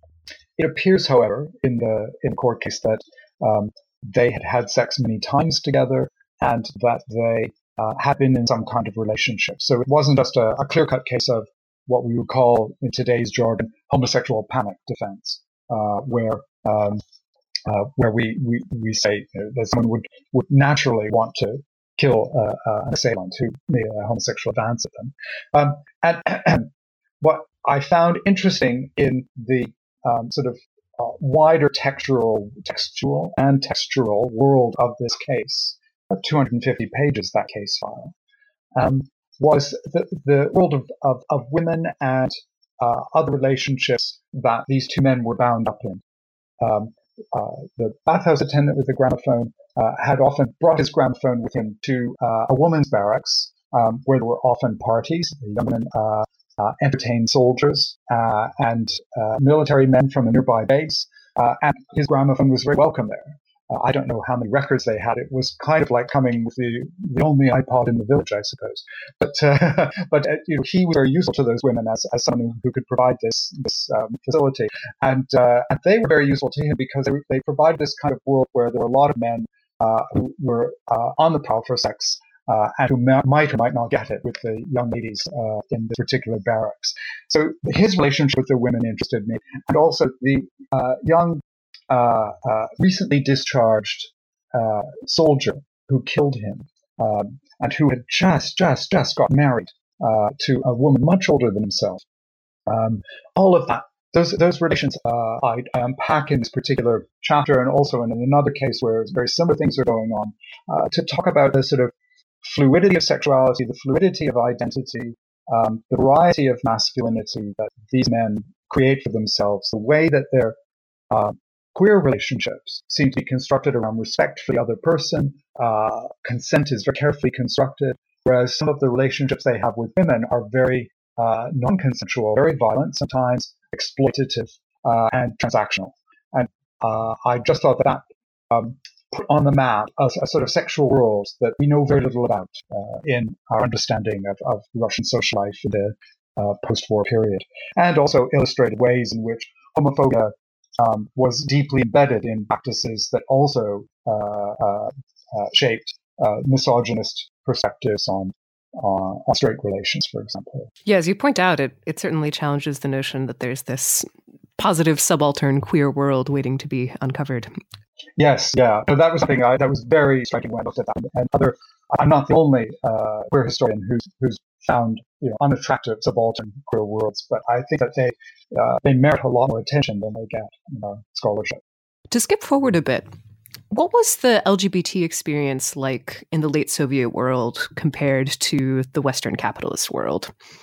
it appears, however, in the in the court case that um, they had had sex many times together, and that they uh, had been in some kind of relationship. So it wasn't just a, a clear-cut case of what we would call, in today's jargon, homosexual panic defense, uh, where um, Uh, where we, we, we say you know, that someone would, would naturally want to kill uh, uh, an assailant who made a homosexual advance at them. Um, and, and what I found interesting in the um, sort of uh, wider textual, textual and textural world of this case, of two hundred fifty pages, that case file, um, was the, the world of, of, of women and uh, other relationships that these two men were bound up in. Um, Uh, the bathhouse attendant with the gramophone uh, had often brought his gramophone with him to uh, a woman's barracks, um, where there were often parties. The young women uh, uh, entertained soldiers uh, and uh, military men from a nearby base, uh, and his gramophone was very welcome there. Uh, I don't know how many records they had. It was kind of like coming with the, the only iPod in the village, I suppose. But uh, but uh, you know, he was very useful to those women as, as someone who could provide this this um, facility, and uh, and they were very useful to him because they, they provided this kind of world where there were a lot of men uh, who were uh, on the prowl for sex uh, and who ma- might or might not get it with the young ladies uh, in this particular barracks. So his relationship with the women interested me, and also the uh, young. Uh, uh, recently discharged uh, soldier who killed him um, and who had just, just, just got married uh, to a woman much older than himself. Um, all of that, those those relations uh, I, I unpack in this particular chapter, and also in another case where very similar things are going on, uh, to talk about the sort of fluidity of sexuality, the fluidity of identity, um, the variety of masculinity that these men create for themselves, the way that they're uh, queer relationships seem to be constructed around respect for the other person. Uh, consent is very carefully constructed, whereas some of the relationships they have with women are very uh, non-consensual, very violent, sometimes exploitative uh, and transactional. And uh, I just thought that that um, put on the map a, a sort of sexual world that we know very little about uh, in our understanding of, of Russian social life in the uh, post-war period, and also illustrated ways in which homophobia Um, was deeply embedded in practices that also uh, uh, uh, shaped uh, misogynist perspectives on, on on straight relations, for example. Yeah, as you point out, it it certainly challenges the notion that there's this positive subaltern queer world waiting to be uncovered. Yes, yeah, so that was something I, that was very striking when I looked at that. And other, I'm not the only uh, queer historian who's who's found you know unattractive subaltern queer worlds, but I think that they uh, they merit a lot more attention than they get in our scholarship. To skip forward a bit, what was the L G B T experience like in the late Soviet world compared to the Western capitalist world?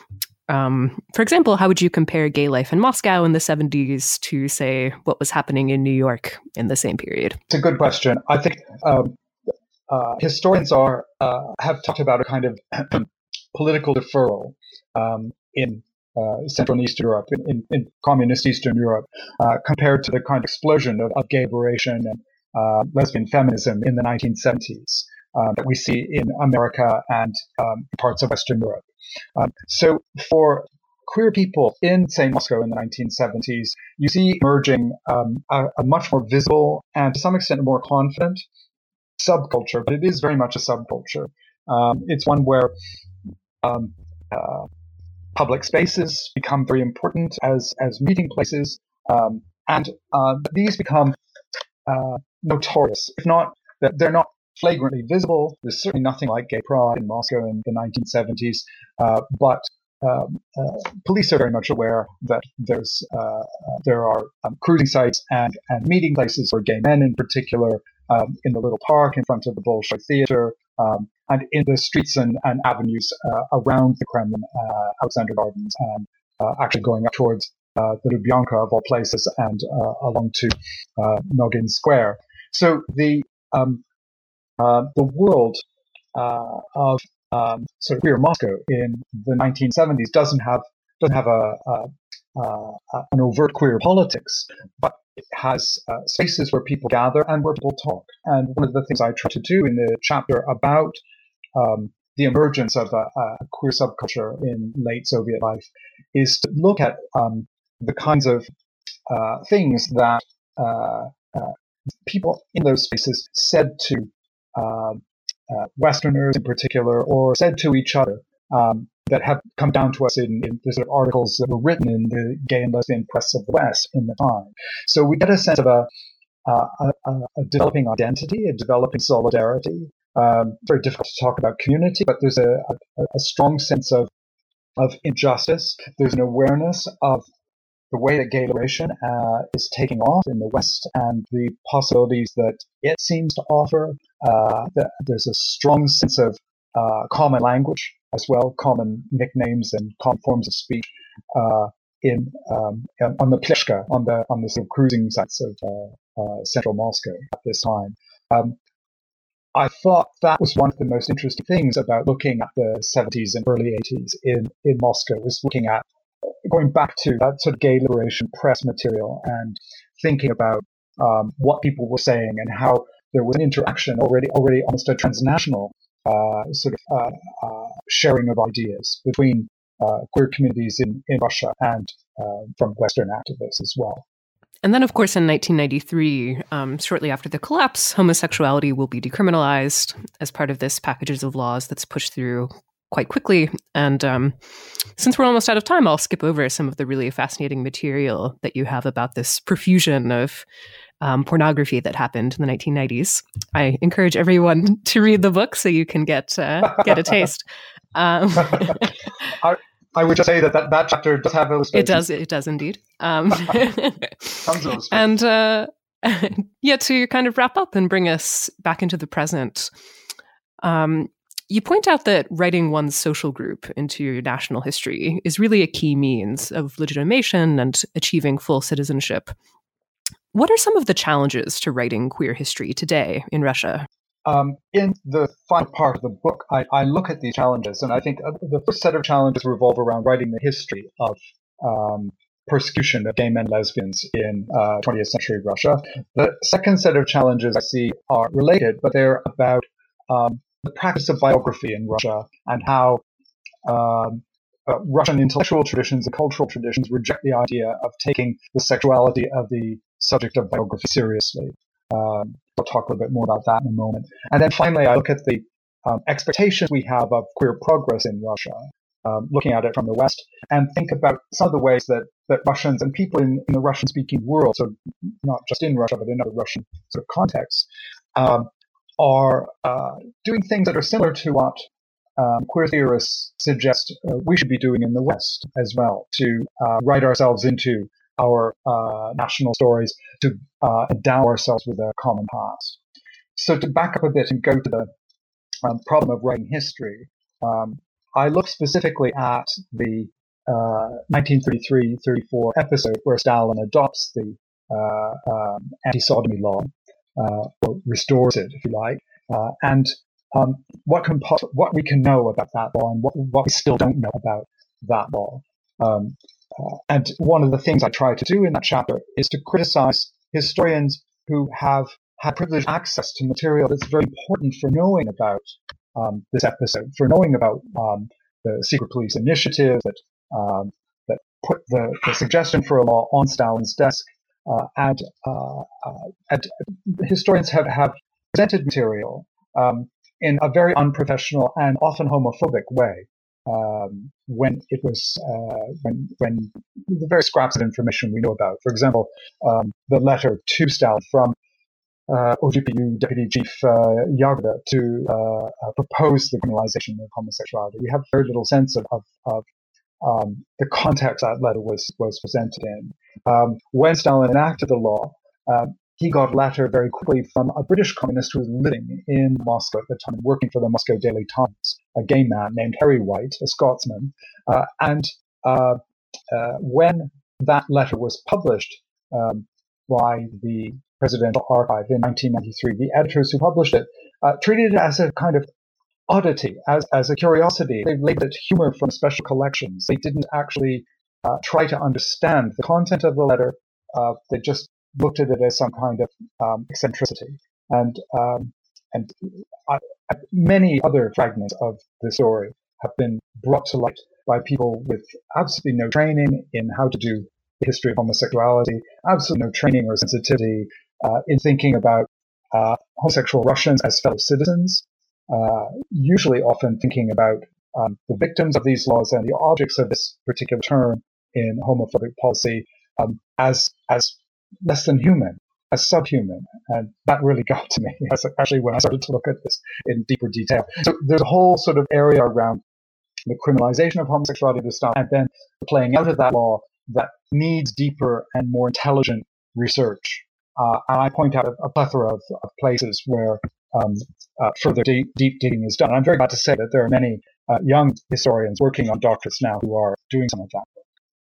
Um, for example, how would you compare gay life in Moscow in the seventies to, say, what was happening in New York in the same period? It's a good question. I think um, uh, historians are uh, have talked about a kind of political deferral um, in uh, Central and Eastern Europe, in, in, in communist Eastern Europe, uh, compared to the kind of explosion of, of gay liberation and uh, lesbian feminism in the nineteen seventies. um, that we see in America and um, parts of Western Europe. Um, so for queer people in, say, Moscow in the nineteen seventies, you see emerging um, a, a much more visible and to some extent a more confident subculture, but it is very much a subculture. Um, it's one where um, uh, public spaces become very important as, as meeting places, um, and uh, these become uh, notorious, if not, they're not flagrantly visible. There's certainly nothing like gay pride in Moscow in the nineteen seventies, uh, but um, uh, police are very much aware that there's uh, there are um, cruising sites and, and meeting places for gay men in particular, um, in the little park in front of the Bolshoi Theater, um, and in the streets and, and avenues uh, around the Kremlin, uh, Alexander Gardens, and uh, actually going up towards uh, the Lubyanka of all places and uh, along to uh, Nogin Square. So the um, uh, the world uh, of um, sort of queer Moscow in the nineteen seventies doesn't have doesn't have a, a, a an overt queer politics, but it has uh, spaces where people gather and where people talk. And one of the things I try to do in the chapter about um, the emergence of a, a queer subculture in late Soviet life is to look at um, the kinds of uh, things that uh, uh, people in those spaces said to uh, uh, Westerners in particular, or said to each other, um, that have come down to us in, in the sort of articles that were written in the gay and lesbian press of the West in the time. So we get a sense of a, uh, a, a developing identity, a developing solidarity. Um, very difficult to talk about community, but there's a, a, a strong sense of of injustice. There's an awareness of the way that gay liberation uh, is taking off in the West and the possibilities that it seems to offer. Uh, that there's a strong sense of uh, common language as well, common nicknames and common forms of speech uh, in um, on the Pleshka, on the on the sort of cruising sites of uh, uh, central Moscow at this time. Um, I thought that was one of the most interesting things about looking at the seventies and early eighties in, in Moscow, was looking at going back to that sort of gay liberation press material and thinking about um, what people were saying and how there was an interaction already, already almost a transnational uh, sort of uh, uh, sharing of ideas between uh, queer communities in, in Russia and uh, from Western activists as well. And then, of course, in nineteen ninety-three, um, shortly after the collapse, homosexuality will be decriminalized as part of this packages of laws that's pushed through quite quickly. And um, since we're almost out of time, I'll skip over some of the really fascinating material that you have about this profusion of um, pornography that happened in the nineteen nineties. I encourage everyone to read the book so you can get uh, get a taste. Um, I, I would just say that that, that chapter does have illustrations. It does. It does indeed. Um, and uh, yeah, to kind of wrap up and bring us back into the present, um, you point out that writing one's social group into your national history is really a key means of legitimation and achieving full citizenship. What are some of the challenges to writing queer history today in Russia? Um, in the final part of the book, I, I look at these challenges, and I think the first set of challenges revolve around writing the history of um, persecution of gay men and lesbians in uh, twentieth century Russia. The second set of challenges I see are related, but they're about um, the practice of biography in Russia and how um, uh, Russian intellectual traditions and cultural traditions reject the idea of taking the sexuality of the subject of biography seriously. Um, I'll talk a little bit more about that in a moment. And then finally, I look at the um, expectations we have of queer progress in Russia, um, looking at it from the West, and think about some of the ways that, that Russians and people in, in the Russian-speaking world, so not just in Russia, but in other Russian sort of contexts, um, are uh, doing things that are similar to what um, queer theorists suggest uh, we should be doing in the West as well, to uh, write ourselves into our uh, national stories, to uh, endow ourselves with a common past. So to back up a bit and go to the um, problem of writing history, um, I look specifically at the uh, nineteen thirty-three thirty-four episode where Stalin adopts the uh, um, anti-sodomy law, uh, or restores it, if you like, uh, and um, what can poss- what we can know about that law and what, what we still don't know about that law. Um, Uh, and one of the things I try to do in that chapter is to criticize historians who have had privileged access to material that's very important for knowing about um, this episode, for knowing about um, the secret police initiative that um, that put the, the suggestion for a law on Stalin's desk. Uh, and, uh, uh, and historians have, have presented material um, in a very unprofessional and often homophobic way. Um, when it was uh, when when the very scraps of information we know about, for example, um, the letter to Stalin from uh, O G P U Deputy Chief uh, Yagoda to uh, uh, propose the criminalization of homosexuality. We have very little sense of, of, of um, the context that letter was was presented in. Um, when Stalin enacted the law, um, he got a letter very quickly from a British communist who was living in Moscow at the time, working for the Moscow Daily Times, a gay man named Harry White, a Scotsman. Uh, and uh, uh, when that letter was published um, by the Presidential Archive in nineteen ninety-three, the editors who published it uh, treated it as a kind of oddity, as, as a curiosity. They labeled it humor from special collections. They didn't actually uh, try to understand the content of the letter. Uh, they just looked at it as some kind of um, eccentricity. And um, and I, I, many other fragments of the story have been brought to light by people with absolutely no training in how to do the history of homosexuality, absolutely no training or sensitivity uh, in thinking about uh, homosexual Russians as fellow citizens, uh, usually often thinking about um, the victims of these laws and the objects of this particular term in homophobic policy um, as as less than human, as subhuman. And that really got to me, actually, when I started to look at this in deeper detail. So there's a whole sort of area around the criminalization of homosexuality this stuff, and then the playing out of that law that needs deeper and more intelligent research. Uh, and I point out a, a plethora of, of places where um, uh, further deep, deep digging is done. And I'm very glad to say that there are many uh, young historians working on doctorates now who are doing some of that work.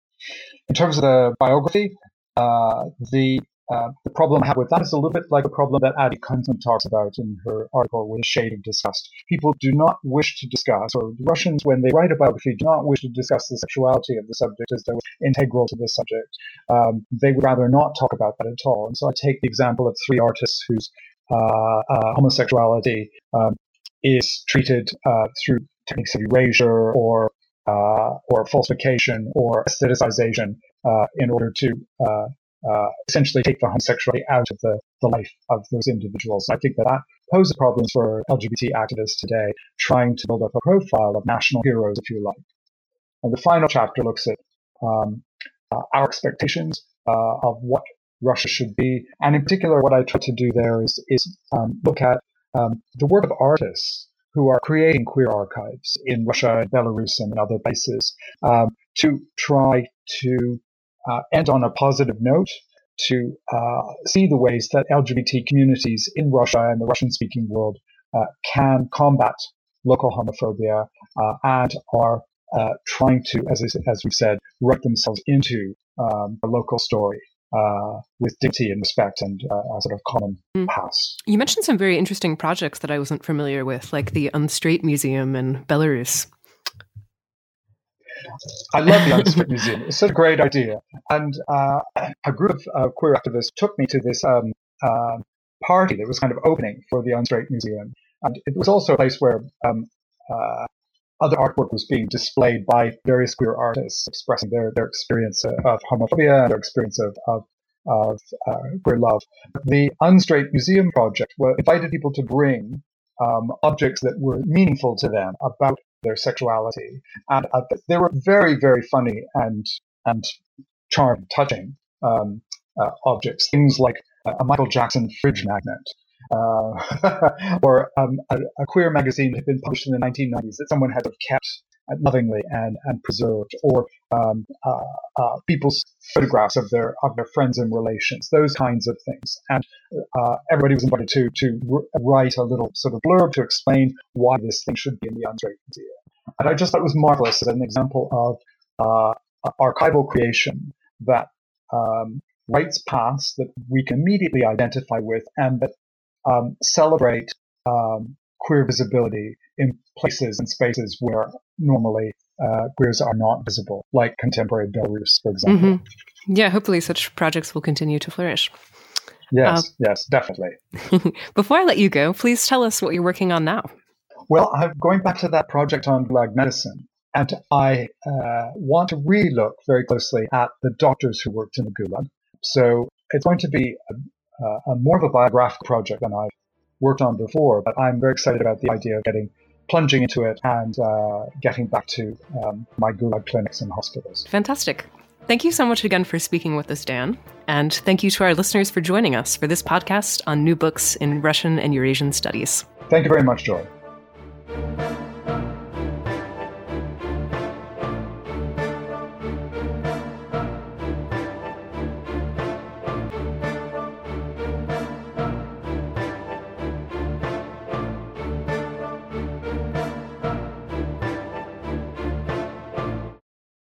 In terms of the biography, uh, the Uh, the problem I have with that is a little bit like a problem that Adi Kunzman talks about in her article with a shade of disgust. People do not wish to discuss, or the Russians, when they write a biography, do not wish to discuss the sexuality of the subject as though it's integral to the subject. Um, they would rather not talk about that at all. And so I take the example of three artists whose uh, uh, homosexuality um, is treated uh, through techniques of erasure or uh, or falsification or aestheticization uh, in order to uh, Uh, essentially take the homosexuality out of the, the life of those individuals. I think that that poses problems for L G B T activists today, trying to build up a profile of national heroes, if you like. And the final chapter looks at um, uh, our expectations uh, of what Russia should be. And in particular, what I try to do there is, is um, look at um, the work of artists who are creating queer archives in Russia, Belarus, and other places um, to try to Uh, end on a positive note, to uh, see the ways that L G B T communities in Russia and the Russian-speaking world uh, can combat local homophobia uh, and are uh, trying to, as, as we've said, write themselves into um, a local story uh, with dignity and respect and uh, a sort of common mm. past. You mentioned some very interesting projects that I wasn't familiar with, like the Unstraight Museum in Belarus. I love the Unstraight Museum. It's such a great idea. And uh, a group of uh, queer activists took me to this um, uh, party that was kind of opening for the Unstraight Museum. And it was also a place where um, uh, other artwork was being displayed by various queer artists expressing their, their experience of homophobia and their experience of, of, of uh, queer love. The Unstraight Museum project invited people to bring um, objects that were meaningful to them about their sexuality, and uh, they were very, very funny and and charming, touching um, uh, objects. Things like a Michael Jackson fridge magnet, uh, or um, a, a queer magazine that had been published in the nineteen nineties that someone had kept lovingly and and preserved, or um, uh, uh, people's photographs of their of their friends and relations, those kinds of things. And uh, everybody was invited to to r- write a little sort of blurb to explain why this thing should be in the Unstraight Museum. And I just thought it was marvelous as an example of uh, archival creation that um, writes paths that we can immediately identify with and that um, celebrate um, queer visibility in places and spaces where normally uh, queers are not visible, like contemporary Belarus, for example. Mm-hmm. Yeah, hopefully such projects will continue to flourish. Yes, uh, yes, definitely. Before I let you go, please tell us what you're working on now. Well, I'm going back to that project on Gulag medicine, and I uh, want to really look very closely at the doctors who worked in the Gulag. So it's going to be a, a more of a biographical project than I've worked on before, but I'm very excited about the idea of getting plunging into it and uh, getting back to um, my Gulag clinics and hospitals. Fantastic. Thank you so much again for speaking with us, Dan. And thank you to our listeners for joining us for this podcast on new books in Russian and Eurasian studies. Thank you very much, Joy.